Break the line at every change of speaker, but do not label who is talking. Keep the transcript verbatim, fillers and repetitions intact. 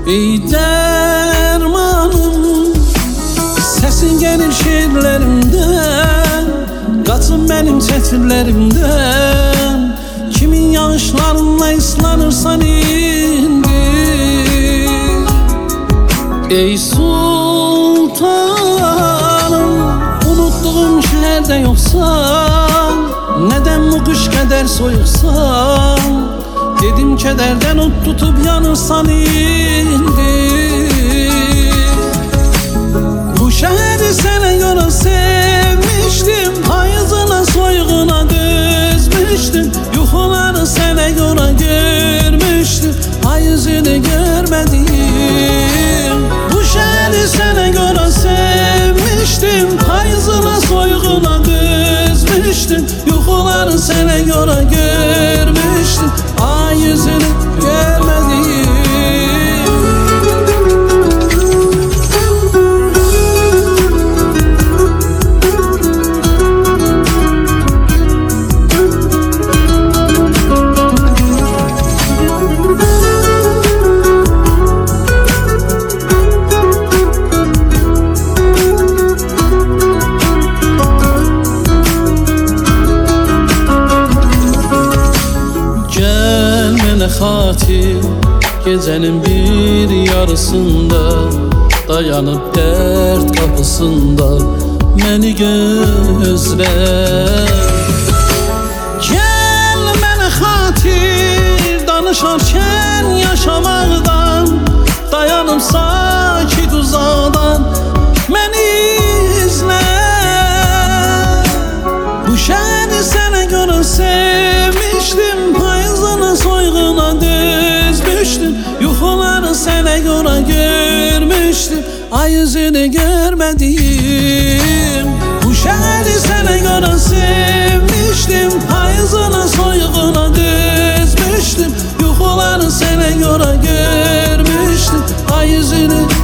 Ey dermanım, sesin gelir şiirlerimden, kaçın benim çetirlerimden. Kimin yağışlarınla ıslanırsan indi. Ey sultanım, unuttuğum şehirde yoksan, neden bu kış keder soyuksan? Dedim kederden ot tutup yanırsan indi. Bu şehri sana göre sevmiştim, hayızına soyguna düzmüştüm. Yuhuları sana göre görmüştüm, hayızını görmedim. Bu şehri sana göre sevmiştim, hayızına soyguna düzmüştüm. Yuhuları sana göre görmüştüm, ay yüzünü görmedim. Hatir gecenin bir yarısında, dayanıp dert kapısında beni gözle. Gel bana hatir, danışarken yaşamaktan, dayanıp sakit uzaktan beni izle. Bu şehri sana göre sevmiştim, payızına soyguna düzmüştüm. Yuhuları sana göre görmüştüm, ay yüzünü görmedim. Bu şehri sana göre sevmiştim, payızına soyguna düzmüştüm. Yuhuları sana göre görmüştüm, ay yüzünü